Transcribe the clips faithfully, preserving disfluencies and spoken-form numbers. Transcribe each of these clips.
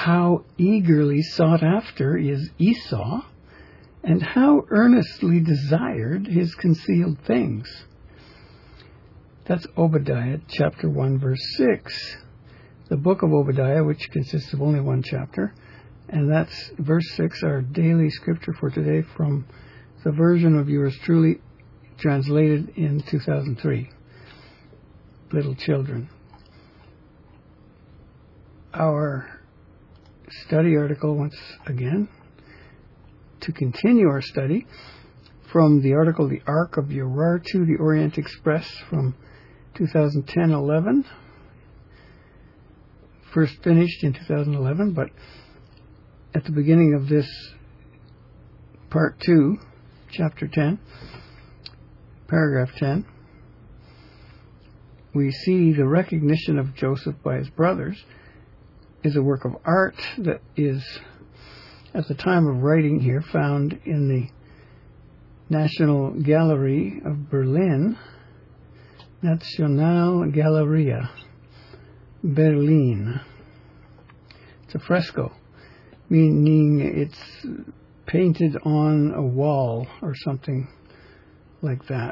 how eagerly sought after is Esau, and how earnestly desired his concealed things. That's Obadiah chapter one, verse six. The book of Obadiah, which consists of only one chapter, and that's verse six, our daily scripture for today from the version of yours truly, translated in two thousand three. Little children. Our study article once again, to continue our study from the article The Ark of Urartu, the Orient Express from two thousand ten eleven. First finished in two thousand eleven, but at the beginning of this part two, chapter ten, paragraph ten, we see the recognition of Joseph by his brothers is a work of art that is, at the time of writing here, found in the National Gallery of Berlin, Nationalgalerie, Berlin. It's a fresco, meaning it's painted on a wall or something like that.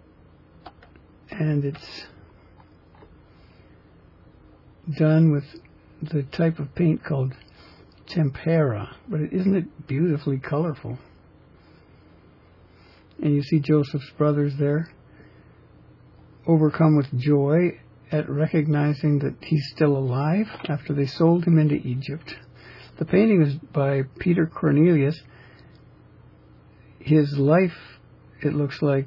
And it's done with the type of paint called tempera, but isn't it beautifully colorful? And you see Joseph's brothers there, overcome with joy at recognizing that he's still alive after they sold him into Egypt. The painting is by Peter Cornelius. His life, it looks like,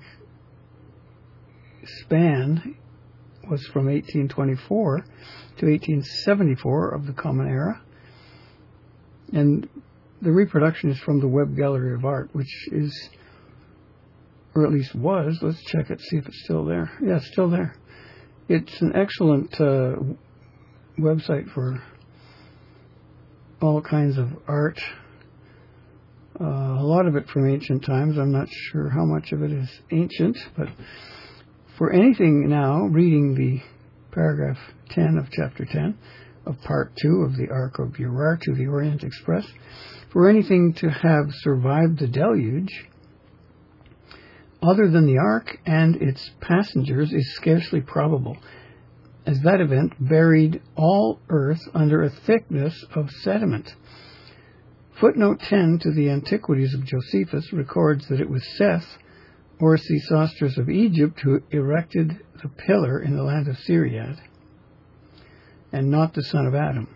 span was from eighteen twenty-four to eighteen seventy-four of the Common Era. And the reproduction is from the Webb Gallery of Art, which is, or at least was, let's check it, see if it's still there. Yeah, it's still there. It's an excellent uh, website for all kinds of art. Uh, a lot of it from ancient times. I'm not sure how much of it is ancient, but for anything now, reading the paragraph ten of chapter ten of part two of the Ark of Urartu, the Orient Express, for anything to have survived the deluge, other than the Ark and its passengers, is scarcely probable, as that event buried all earth under a thickness of sediment. Footnote ten to the Antiquities of Josephus records that it was Seth, or Sesostris of Egypt, who erected the pillar in the land of Siriad, and not the son of Adam.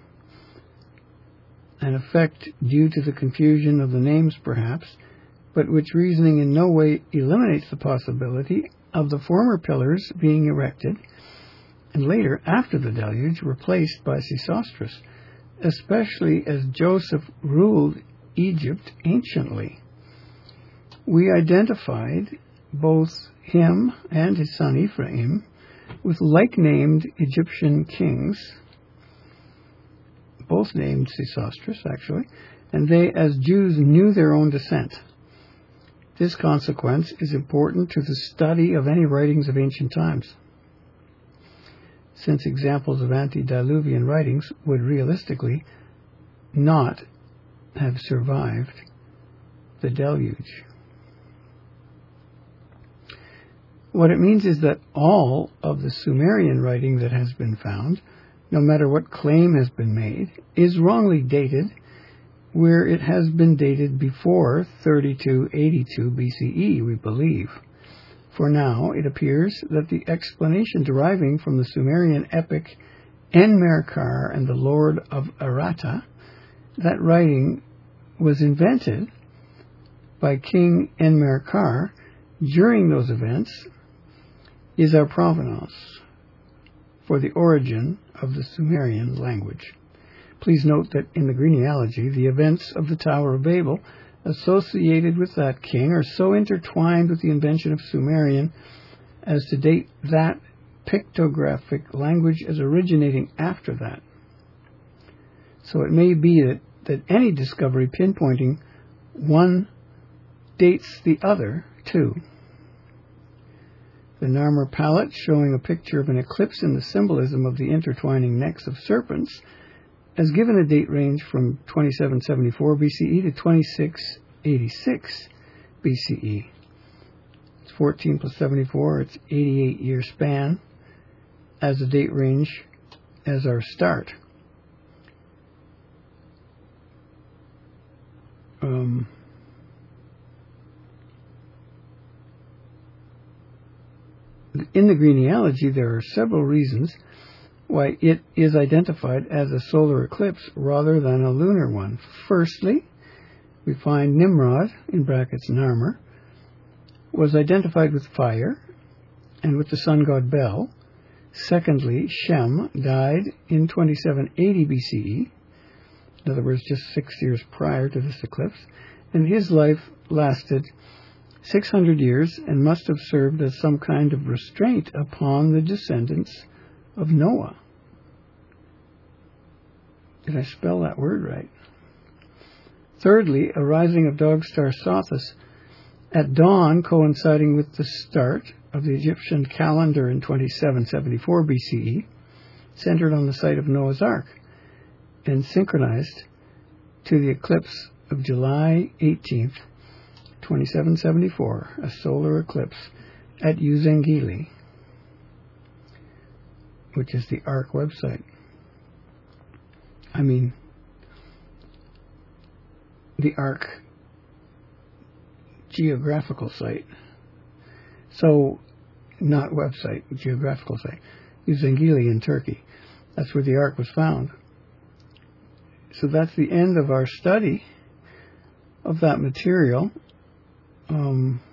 An effect due to the confusion of the names, perhaps, but which reasoning in no way eliminates the possibility of the former pillars being erected, and later, after the deluge, replaced by Sesostris, especially as Joseph ruled Egypt anciently. We identified both him and his son Ephraim with like-named Egyptian kings, both named Sesostris, actually, and they, as Jews, knew their own descent. This consequence is important to the study of any writings of ancient times, since examples of antediluvian writings would realistically not have survived the deluge. What it means is that all of the Sumerian writing that has been found, no matter what claim has been made, is wrongly dated where it has been dated before thirty-two eighty-two B C E, we believe. For now, it appears that the explanation deriving from the Sumerian epic Enmerkar and the Lord of Aratta, that writing was invented by King Enmerkar during those events, is our provenance for the origin of the Sumerian language. Please note that in the genealogy, the events of the Tower of Babel associated with that king are so intertwined with the invention of Sumerian as to date that pictographic language as originating after that. So it may be that, that any discovery pinpointing one dates the other too. The Narmer palette, showing a picture of an eclipse in the symbolism of the intertwining necks of serpents, has given a date range from twenty-seven seventy-four B C E to twenty-six eighty-six B C E. It's fourteen plus seventy-four, it's eighty-eight year span as a date range as our start. Um, in the genealogy, there are several reasons why it is identified as a solar eclipse rather than a lunar one. Firstly, we find Nimrod, in brackets Narmer, was identified with fire and with the sun god Bel. Secondly, Shem died in twenty-seven eighty B C E, in other words, just six years prior to this eclipse, and his life lasted six hundred years and must have served as some kind of restraint upon the descendants of Noah. Did I spell that word right? Thirdly, a rising of dog star Sothis at dawn, coinciding with the start of the Egyptian calendar in twenty-seven seventy-four B C E, centered on the site of Noah's Ark and synchronized to the eclipse of July eighteenth, twenty-seven seventy-four, a solar eclipse at Uzengili, which is the Ark website. I mean, the Ark geographical site. So, not website, geographical site. Uzengili in Turkey. That's where the Ark was found. So that's the end of our study of that material. Um,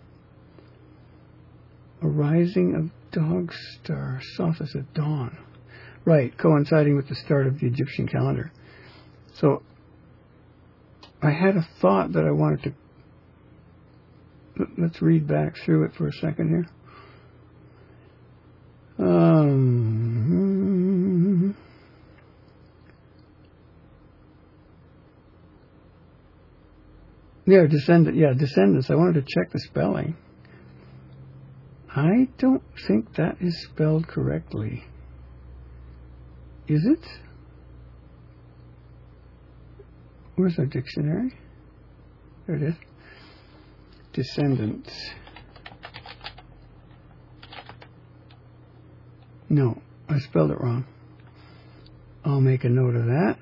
a rising of dog star Sothis at dawn. Right, coinciding with the start of the Egyptian calendar. So I had a thought that I wanted to... Let's read back through it for a second here. Um, yeah, descendant. Yeah, descendants. I wanted to check the spelling. I don't think that is spelled correctly. Is it? Where's our dictionary? There it is. Descendants. No, I spelled it wrong. I'll make a note of that.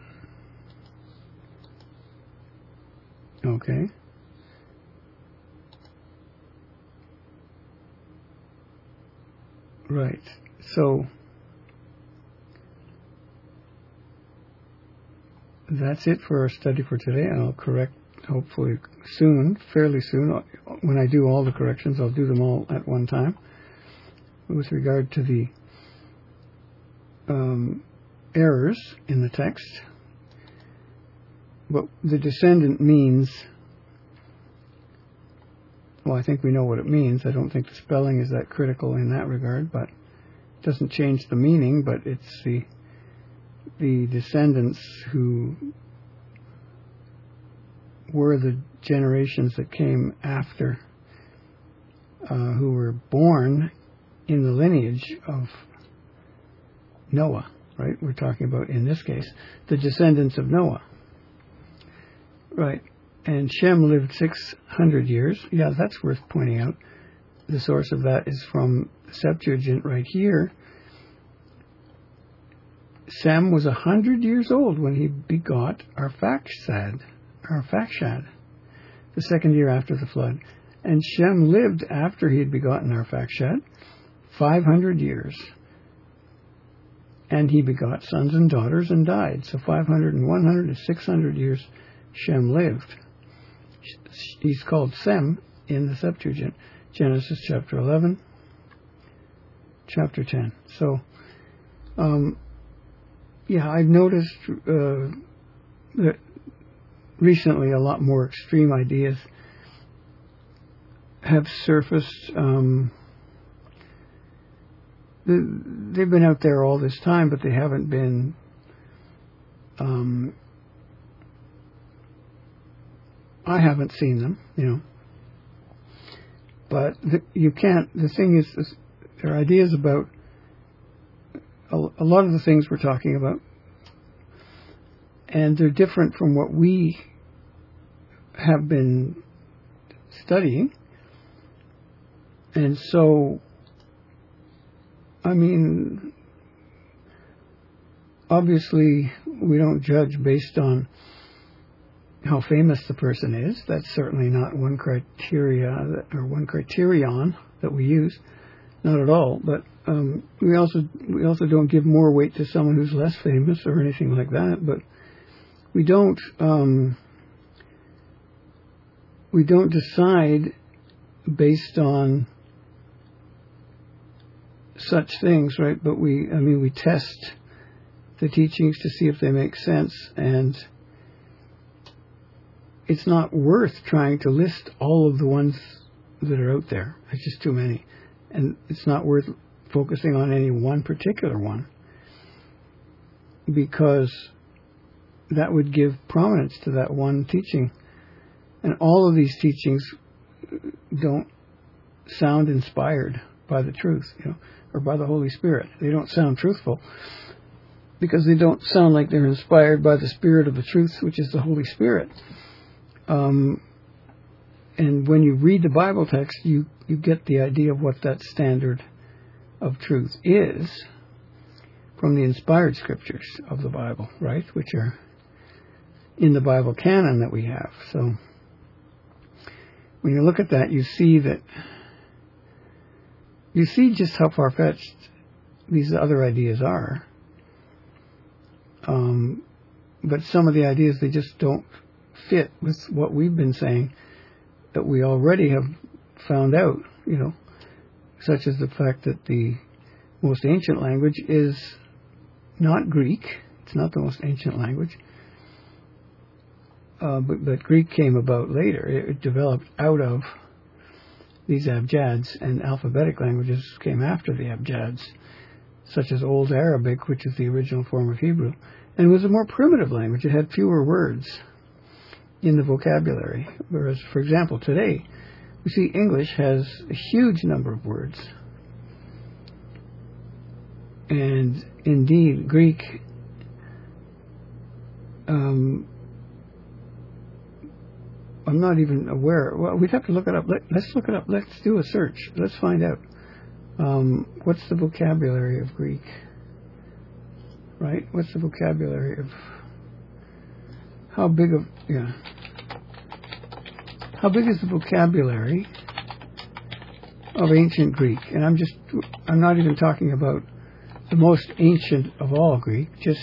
Okay. Right. So that's it for our study for today, and I'll correct hopefully soon, fairly soon. When I do all the corrections, I'll do them all at one time. With regard to the um, errors in the text, but the descendant means, well, I think we know what it means. I don't think the spelling is that critical in that regard, but it doesn't change the meaning, but it's the the descendants who were the generations that came after, uh, who were born in the lineage of Noah, right? We're talking about, in this case, the descendants of Noah. Right. And Shem lived six hundred years. Yeah, that's worth pointing out. The source of that is from Septuagint right here. Sem was a hundred years old when he begot Arphaxad, Arphaxad, the second year after the flood. And Shem lived after he had begotten Arphaxad five hundred years. And he begot sons and daughters and died. So five hundred and one hundred to six hundred years Shem lived. He's called Sem in the Septuagint. Genesis chapter eleven, chapter ten. So, um, yeah, I've noticed uh, that recently a lot more extreme ideas have surfaced. Um, they've been out there all this time, but they haven't been um, I haven't seen them, you know. But the, you can't, the thing is, this, there are ideas about a, a lot of the things we're talking about and they're different from what we have been studying. And so, I mean, obviously we don't judge based on how famous the person is. That's certainly not one criteria that, or one criterion that we use. Not at all. But um, we also we also don't give more weight to someone who's less famous or anything like that. But we don't um, we don't decide based on such things, right? But we I mean we test the teachings to see if they make sense, and it's not worth trying to list all of the ones that are out there. It's just too many. And it's not worth focusing on any one particular one, because that would give prominence to that one teaching. And all of these teachings don't sound inspired by the truth, you know, or by the Holy Spirit. They don't sound truthful because they don't sound like they're inspired by the Spirit of the truth, which is the Holy Spirit. Um, and when you read the Bible text, you, you get the idea of what that standard of truth is from the inspired scriptures of the Bible, right? Which are in the Bible canon that we have. So when you look at that, you see that you see just how far-fetched these other ideas are. Um, but some of the ideas, they just don't fit with what we've been saying that we already have found out, you know, such as the fact that the most ancient language is not Greek. It's not the most ancient language. Uh, but, but Greek came about later. It, it developed out of these Abjads, and alphabetic languages came after the Abjads, such as Old Arabic, which is the original form of Hebrew. And it was a more primitive language. It had fewer words in the vocabulary. Whereas, for example, today, we see English has a huge number of words. And indeed, Greek, um, I'm not even aware. Well, we'd have to look it up. Let, let's look it up. Let's do a search. Let's find out. Um, what's the vocabulary of Greek? Right? What's the vocabulary of... How big of... Yeah. How big is the vocabulary of ancient Greek? And I'm just... I'm not even talking about the most ancient of all Greek. Just...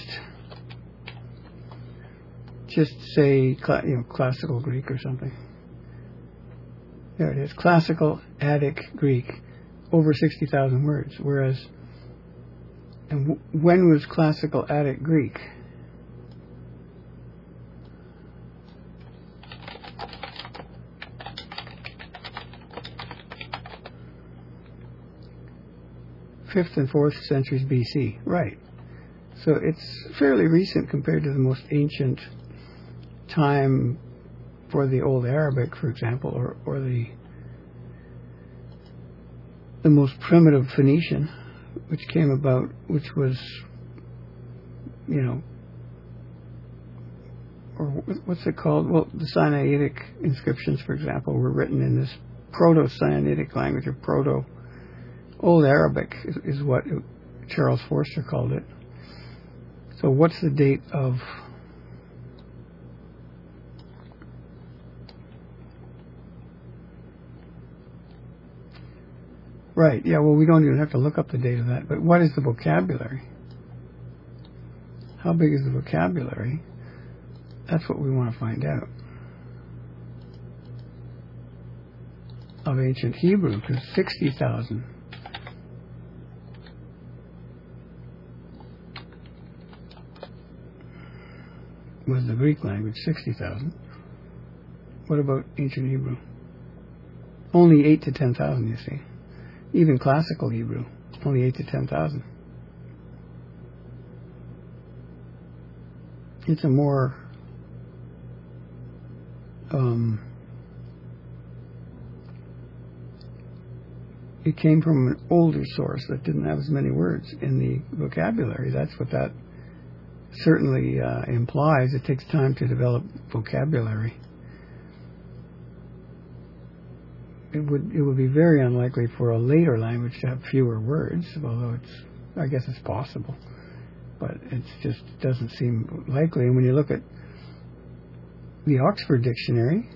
Just say, cla- you know, classical Greek or something. There it is. Classical Attic Greek. Over sixty thousand words. Whereas... And w- when was classical Attic Greek? Fifth and fourth centuries B C. Right. So it's fairly recent compared to the most ancient time for the Old Arabic, for example, or, or the the most primitive Phoenician, which came about, which was, you know, or what's it called? Well, the Sinaitic inscriptions, for example, were written in this Proto-Sinaitic language, or Proto Old Arabic is, is what it, Charles Forster called it. So what's the date of Right, yeah, well, we don't even have to look up the date of that, but what is the vocabulary? How big is the vocabulary? That's what we want to find out. Of ancient Hebrew, because sixty thousand. Was the Greek language, sixty thousand. What about ancient Hebrew? Only eight to ten thousand, you see. Even classical Hebrew, only eight to ten thousand. It's a more um, it came from an older source that didn't have as many words in the vocabulary. That's what that certainly uh, implies it takes time to develop vocabulary. It would it would be very unlikely for a later language to have fewer words, although it's I guess it's possible, but it just doesn't seem likely. And when you look at the Oxford Dictionary,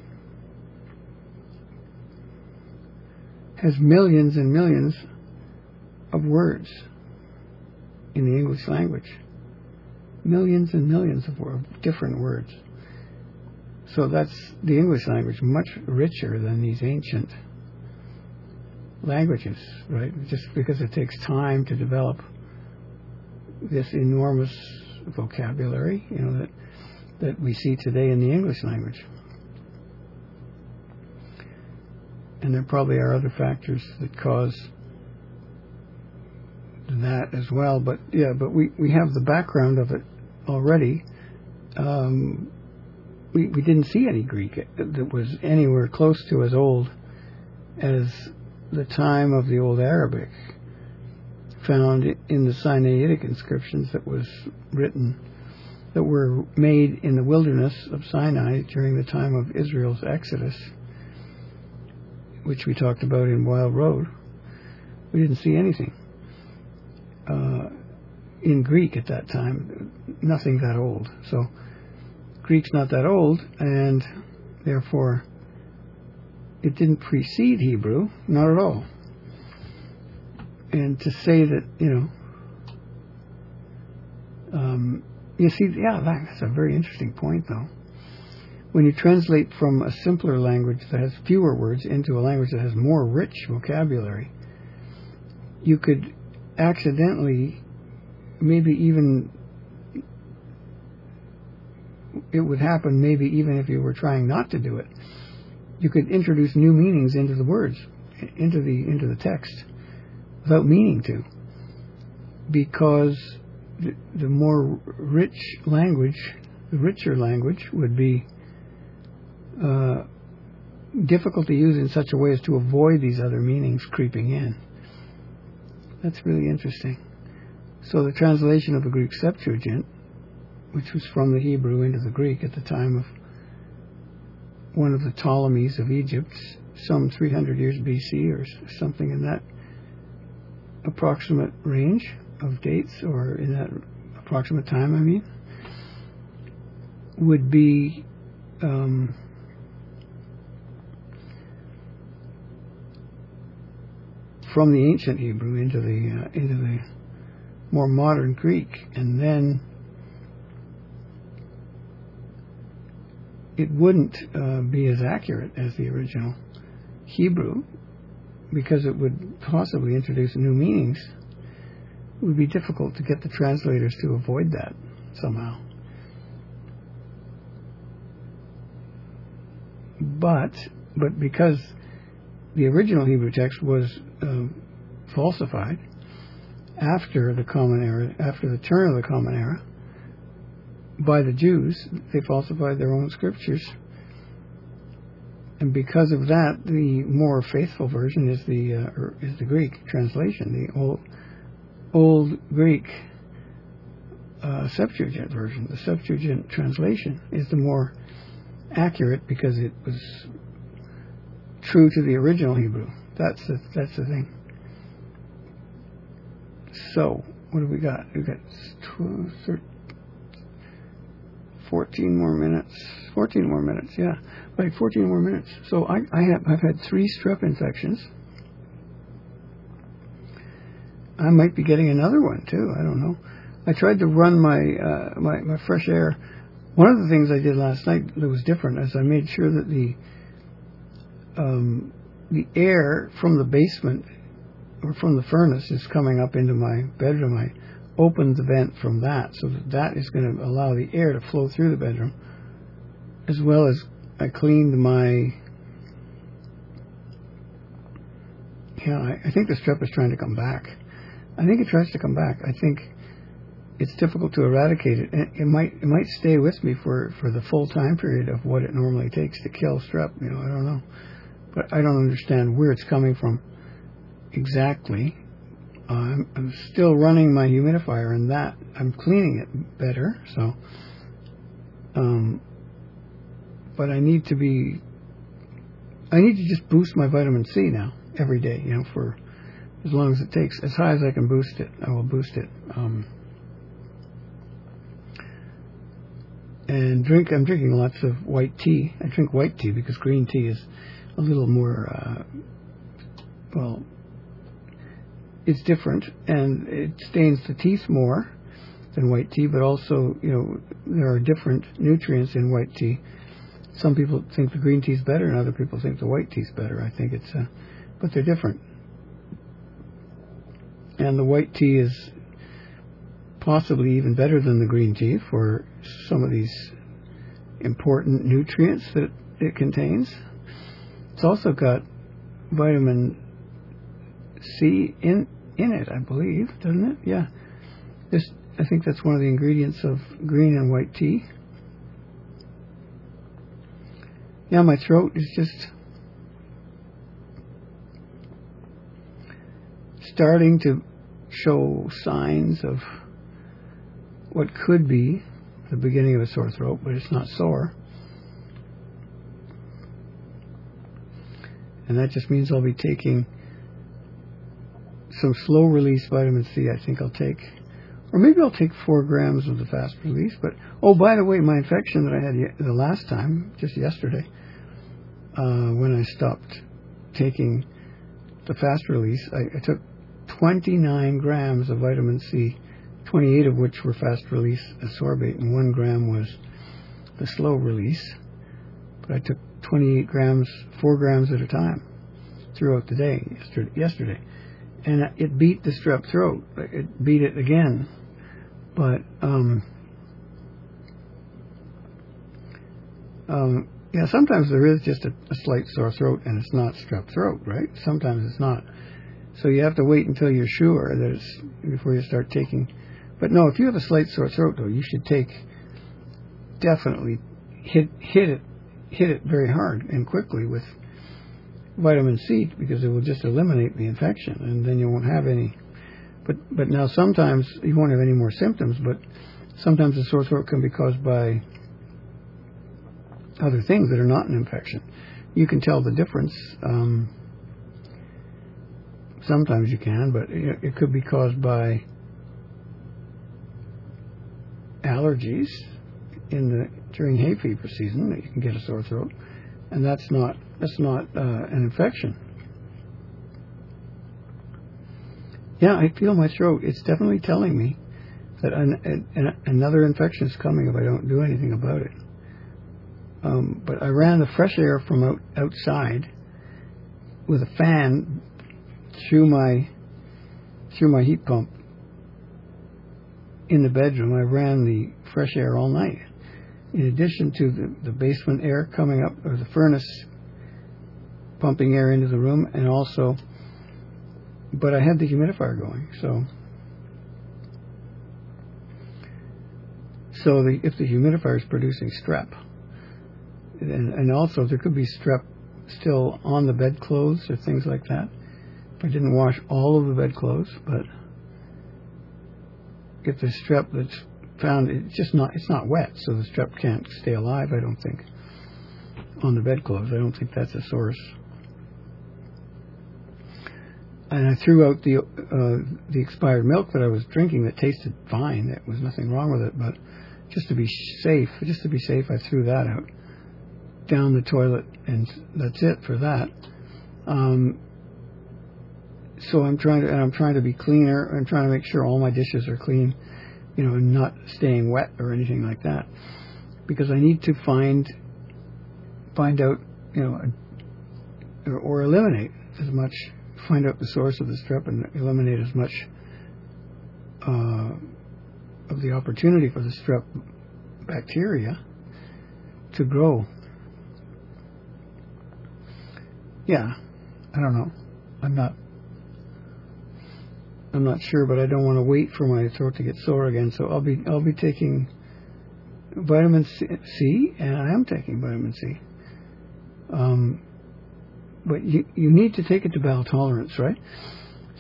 has millions and millions of words in the English language. Millions and millions of word, different words. So that's the English language, much richer than these ancient languages, right? Just because it takes time to develop this enormous vocabulary, you know, that that we see today in the English language. And there probably are other factors that cause that as well. But yeah, but we, we have the background of it already. Um, we, we didn't see any Greek that was anywhere close to as old as the time of the Old Arabic found in the Sinaitic inscriptions that was written, that were made in the wilderness of Sinai during the time of Israel's Exodus, which we talked about in Wild Road. We didn't see anything uh, in Greek at that time, nothing that old. So Greek's not that old, and therefore it didn't precede Hebrew, not at all. And to say that, you know, um, you see, yeah, that's a very interesting point, though. When you translate from a simpler language that has fewer words into a language that has more rich vocabulary, you could accidentally, maybe even, it would happen maybe even if you were trying not to do it, you could introduce new meanings into the words, into the into the text, without meaning to, because the, the more rich language, the richer language would be uh, difficult to use in such a way as to avoid these other meanings creeping in. That's really interesting. So the translation of the Greek Septuagint, which was from the Hebrew into the Greek at the time of one of the Ptolemies of Egypt, some three hundred years B C or something in that approximate range of dates, or in that approximate time, I mean, would be um, from the ancient Hebrew into the uh, into the more modern Greek, and then it wouldn't uh, be as accurate as the original Hebrew, because it would possibly introduce new meanings. It would be difficult to get the translators to avoid that somehow. But, but because the original Hebrew text was um, falsified after the Common Era, after the turn of the Common Era, by the Jews, they falsified their own scriptures. And because of that, the more faithful version is the uh, is the Greek translation, the old old Greek uh, Septuagint version. The Septuagint translation is the more accurate because it was true to the original Hebrew. That's the that's the thing. So what have we got? We got twelve, thirteen, fourteen more minutes. Fourteen more minutes. Yeah. Like fourteen more minutes. So I, I have I've had three strep infections. I might be getting another one too. I don't know. I tried to run my uh, my my fresh air. One of the things I did last night that was different is I made sure that the um, the air from the basement or from the furnace is coming up into my bedroom. I opened the vent from that, so that that is going to allow the air to flow through the bedroom, as well as I cleaned my, yeah, I, I think the strep is trying to come back. I think it tries to come back. I think it's difficult to eradicate it. And it might it might stay with me for, for the full time period of what it normally takes to kill strep. You know, I don't know. But I don't understand where it's coming from exactly. Uh, I'm, I'm still running my humidifier, and that I'm cleaning it better. So, um, but I need to be. I need to just boost my vitamin C now every day. You know, for as long as it takes, as high as I can boost it, I will boost it. Um, and drink. I'm drinking lots of white tea. I drink white tea because green tea is a little more. Uh, well. It's different, and it stains the teeth more than white tea, but also, you know, there are different nutrients in white tea. Some people think the green tea is better, and other people think the white tea is better. I think it's, uh, but they're different. And the white tea is possibly even better than the green tea for some of these important nutrients that it contains. It's also got vitamin C in in it, I believe, doesn't it? Yeah. This, I think that's one of the ingredients of green and white tea. Yeah, my throat is just starting to show signs of what could be the beginning of a sore throat, but it's not sore. And that just means I'll be taking some slow release vitamin C. I think I'll take, or maybe I'll take four grams of the fast release. But oh, by the way, my infection that I had the last time, just yesterday, uh, when I stopped taking the fast release, I, I took twenty-nine grams of vitamin C, twenty-eight of which were fast release ascorbate, and one gram was the slow release. But I took twenty-eight grams, four grams at a time throughout the day yesterday. yesterday. And it beat the strep throat. It beat it again. But, um, um, yeah, sometimes there is just a, a slight sore throat and it's not strep throat, right? Sometimes it's not. So you have to wait until you're sure that it's, before you start taking. But no, if you have a slight sore throat, though, you should take, definitely hit, hit it, hit it very hard and quickly with vitamin C, because it will just eliminate the infection, and then you won't have any. But but now sometimes you won't have any more symptoms, but sometimes the sore throat can be caused by other things that are not an infection. You can tell the difference. Um, sometimes you can, but it, it could be caused by allergies in the during hay fever season, that you can get a sore throat, and that's not that's not uh, an infection. Yeah, I feel my throat. It's definitely telling me that an, an, another infection is coming if I don't do anything about it. Um, but I ran the fresh air from out, outside with a fan through my through my heat pump in the bedroom. I ran the fresh air all night, in addition to the, the basement air coming up, or the furnace pumping air into the room, and also, but I had the humidifier going, so so the, if the humidifier is producing strep, and, and also there could be strep still on the bedclothes or things like that. I didn't wash all of the bedclothes, but if there's strep that's found, it's just not, it's not wet, so the strep can't stay alive, I don't think, on the bedclothes. I don't think that's a source. And I threw out the uh, the expired milk that I was drinking that tasted fine. There was nothing wrong with it, but just to be safe, just to be safe, I threw that out down the toilet, and that's it for that. Um, so I'm trying to, and I'm trying to be cleaner. I'm trying to make sure all my dishes are clean, you know, and not staying wet or anything like that, because I need to find find out, you know, or, or eliminate as much. Find out the source of the strep and eliminate as much uh, of the opportunity for the strep bacteria to grow. Yeah, I don't know. I'm not. I'm not sure, but I don't want to wait for my throat to get sore again. So I'll be I'll be taking vitamin C, and I am taking vitamin C. Um, But you, you need to take it to bowel tolerance, right?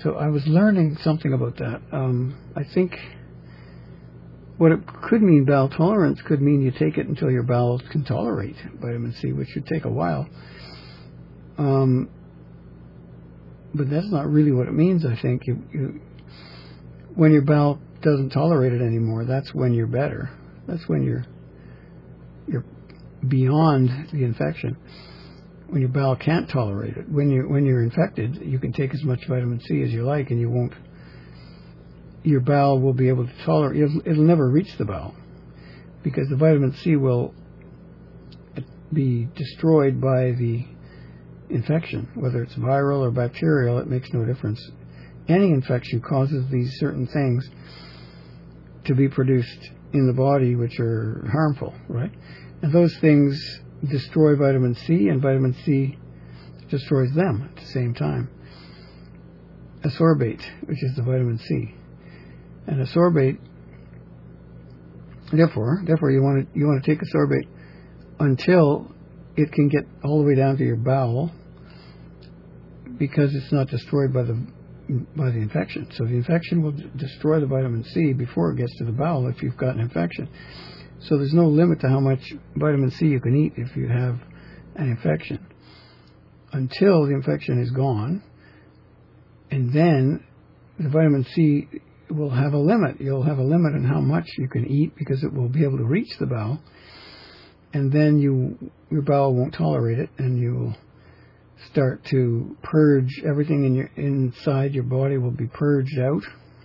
So I was learning something about that. Um, I think what it could mean, bowel tolerance, could mean you take it until your bowels can tolerate vitamin C, which would take a while. Um, but that's not really what it means, I think. You, you, when your bowel doesn't tolerate it anymore, that's when you're better. That's when you're you're beyond the infection. When your bowel can't tolerate it, when you're when you're infected, you can take as much vitamin C as you like, and you won't. Your bowel will be able to tolerate. It'll, it'll never reach the bowel because the vitamin C will be destroyed by the infection, whether it's viral or bacterial. It makes no difference. Any infection causes these certain things to be produced in the body which are harmful, right? And those things destroy vitamin C, and vitamin C destroys them at the same time. Ascorbate, which is the vitamin C. And ascorbate, therefore, therefore you want to you want to take ascorbate until it can get all the way down to your bowel, because it's not destroyed by the by the infection. So the infection will d- destroy the vitamin C before it gets to the bowel if you've got an infection. So there's no limit to how much vitamin C you can eat if you have an infection until the infection is gone, and then the vitamin C will have a limit. You'll have a limit on how much you can eat because it will be able to reach the bowel, and then you your bowel won't tolerate it, and you will start to purge everything in your inside your body will be purged out.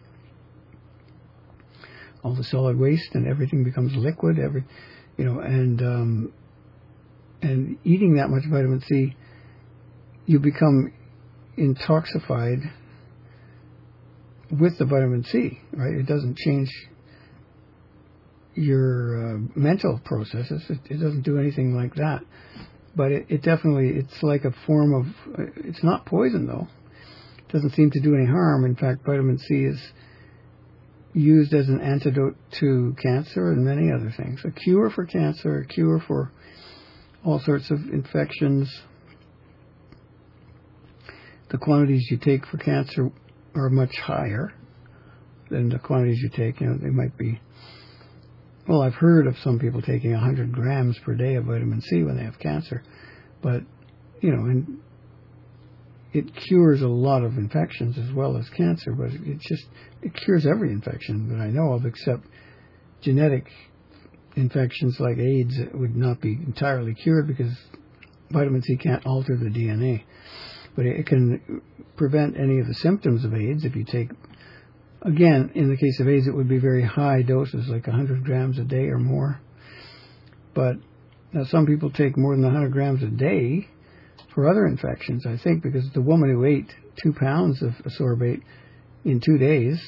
All the solid waste and everything becomes liquid. Every, you know, and um, and eating that much vitamin C, you become intoxicated with the vitamin C. Right? It doesn't change your uh, mental processes. It, it doesn't do anything like that. But it, it definitely, it's like a form of, uh, it's not poison though. It doesn't seem to do any harm. In fact, vitamin C is used as an antidote to cancer and many other things. A cure for cancer, a cure for all sorts of infections. The quantities you take for cancer are much higher than the quantities you take. You know, they might be, well, I've heard of some people taking one hundred grams per day of vitamin C when they have cancer. But, you know, and it cures a lot of infections as well as cancer, but it just, it cures every infection that I know of except genetic infections like AIDS. It would not be entirely cured because vitamin C can't alter the D N A. But it can prevent any of the symptoms of AIDS if you take, again, in the case of AIDS, it would be very high doses, like one hundred grams a day or more. But now some people take more than one hundred grams a day for other infections, I think, because the woman who ate two pounds of ascorbate in two days,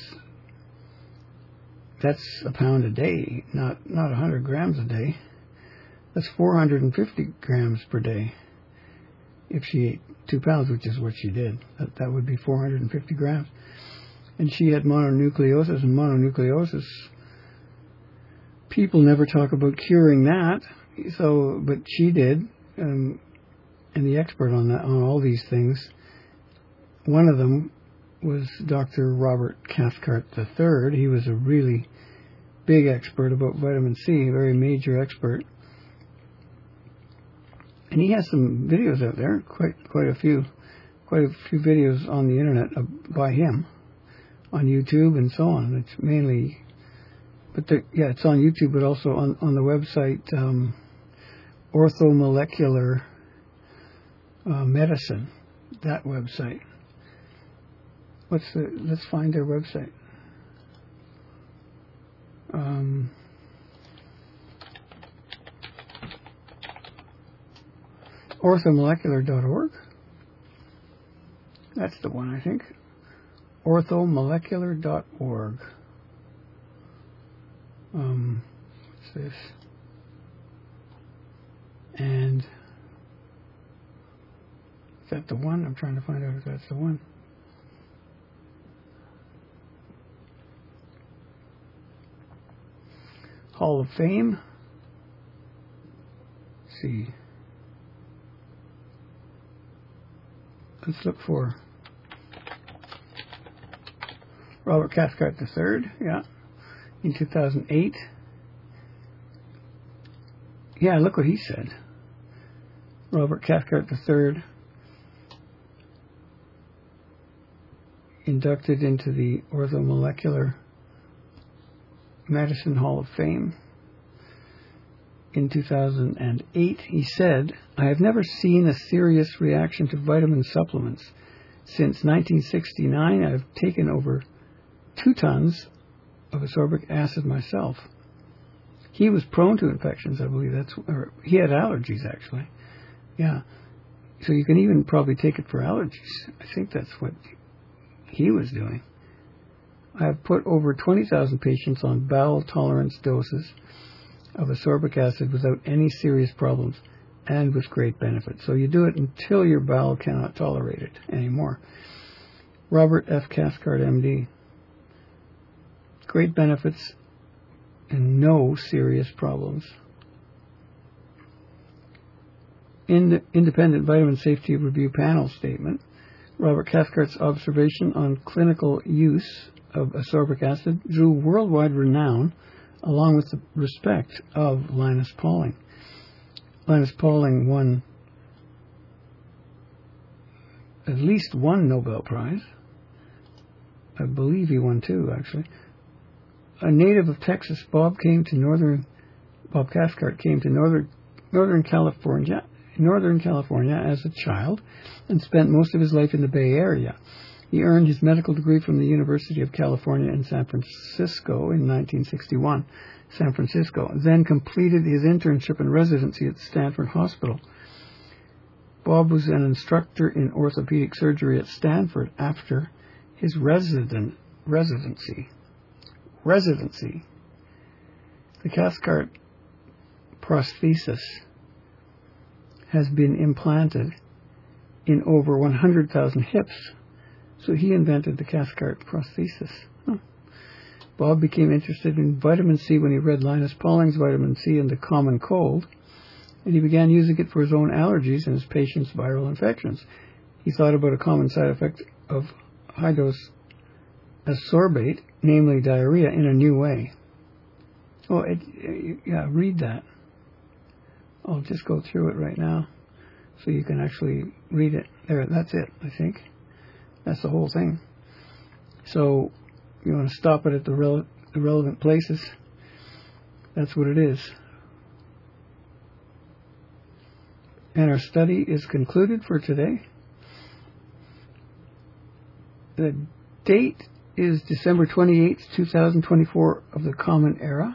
that's a pound a day, not not one hundred grams a day. That's four hundred fifty grams per day. If she ate two pounds, which is what she did, that, that would be four hundred fifty grams. And she had mononucleosis, and mononucleosis, people never talk about curing that. So, but she did, um, and the expert on that, on all these things, one of them was Doctor Robert Cathcart the third. He was a really big expert about vitamin C, a very major expert. And he has some videos out there, quite quite a few, quite a few videos on the internet by him, on YouTube and so on. It's mainly, but the, yeah, it's on YouTube, but also on on the website um, Orthomolecular uh, Medicine. That website. What's the? Let's find their website. Um, orthomolecular dot org. That's the one, I think. orthomolecular dot org. Um, what's this? And is that the one? I'm trying to find out if that's the one. Hall of Fame. Let's see. Let's look for Robert Cathcart the third, yeah, in two thousand eight. Yeah, look what he said. Robert Cathcart the third, inducted into the Orthomolecular Medicine Hall of Fame. In two thousand eight, he said, "I have never seen a serious reaction to vitamin supplements. Since nineteen sixty-nine, I have taken over two tons of ascorbic acid myself." He was prone to infections, I believe. That's, or he had allergies, actually. Yeah. So you can even probably take it for allergies. I think that's what he was doing. I have put over twenty thousand patients on bowel tolerance doses of ascorbic acid without any serious problems and with great benefit. So you do it until your bowel cannot tolerate it anymore. Robert F. Cathcart, M D. Great benefits and no serious problems. In the Independent Vitamin Safety Review Panel statement, Robert Cathcart's observation on clinical use of ascorbic acid drew worldwide renown along with the respect of Linus Pauling. Linus Pauling won at least one Nobel Prize. I believe he won two, actually. A native of Texas, Bob came to northern Bob Cathcart came to northern Northern California, Northern California as a child, and spent most of his life in the Bay Area. He earned his medical degree from the University of California in San Francisco in nineteen sixty-one. San Francisco, then completed his internship and residency at Stanford Hospital. Bob was an instructor in orthopedic surgery at Stanford after his resident residency. Residency. The Cathcart prosthesis has been implanted in over one hundred thousand hips. So he invented the Cathcart prosthesis. Huh. Bob became interested in vitamin C when he read Linus Pauling's Vitamin C and the Common Cold, and he began using it for his own allergies and his patients' viral infections. He thought about a common side effect of high-dose ascorbate, namely diarrhea, in a new way. Oh, it, it, yeah, read that. I'll just go through it right now so you can actually read it. There, that's it, I think. That's the whole thing. So you want to stop it at the, rele- the relevant places. That's what it is. And our study is concluded for today. The date is December twenty-eighth, twenty twenty-four of the Common Era.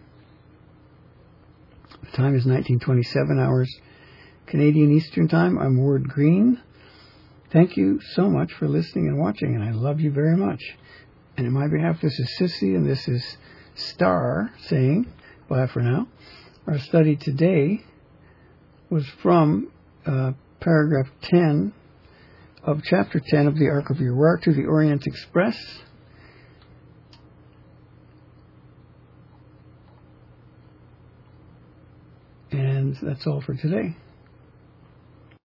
The time is nineteen twenty-seven hours Canadian Eastern Time. I'm Ward Green. Thank you so much for listening and watching, and I love you very much. And on my behalf, this is Sissy, and this is Star saying bye for now. Our study today was from uh, paragraph ten of chapter ten of the Ark of Urartu to the Orient Express. And that's all for today.